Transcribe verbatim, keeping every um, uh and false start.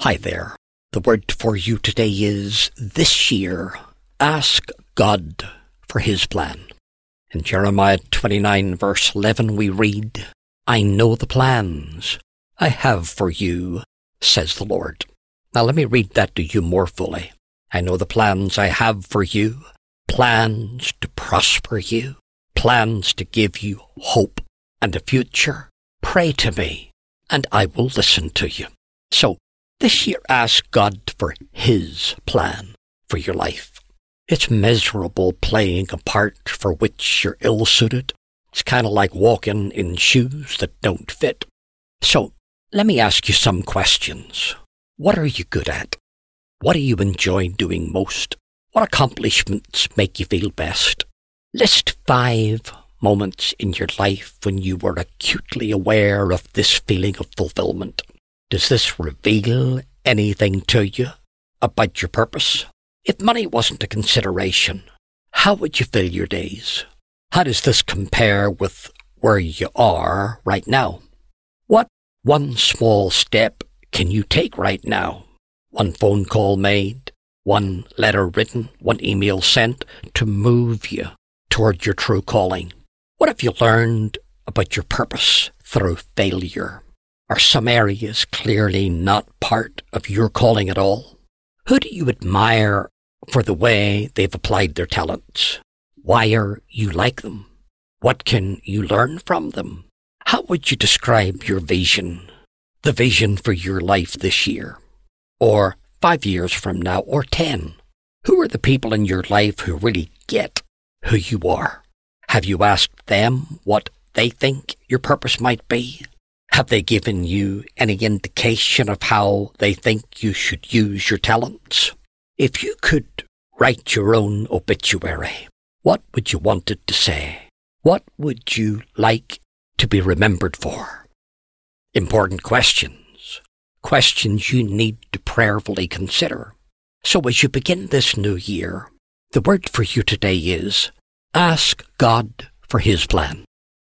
Hi there. The word for you today is this year. Ask God for his plan. In Jeremiah twenty-nine verse eleven we read, I know the plans I have for you, says the Lord. Now let me read that to you more fully. I know the plans I have for you, plans to prosper you, plans to give you hope and a future. Pray to me, and I will listen to you. So, this year ask God for his plan for your life. It's miserable playing a part for which you're ill-suited. It's kind of like walking in shoes that don't fit. So, let me ask you some questions. What are you good at? What do you enjoy doing most? What accomplishments make you feel best? List five moments in your life when you were acutely aware of this feeling of fulfillment. Does this reveal anything to you about your purpose? If money wasn't a consideration, how would you fill your days? How does this compare with where you are right now? What one small step can you take right now? One phone call made, one letter written, one email sent to move you toward your true calling. What have you learned about your purpose through failure? Are some areas clearly not part of your calling at all? Who do you admire for the way they've applied their talents? Why are you like them? What can you learn from them? How would you describe your vision, the vision for your life this year, or five years from now, or ten? Who are the people in your life who really get who you are? Have you asked them what they think your purpose might be? Have they given you any indication of how they think you should use your talents? If you could write your own obituary, what would you want it to say? What would you like to be remembered for? Important questions. Questions you need to prayerfully consider. So as you begin this new year, the word for you today is, ask God for his plan.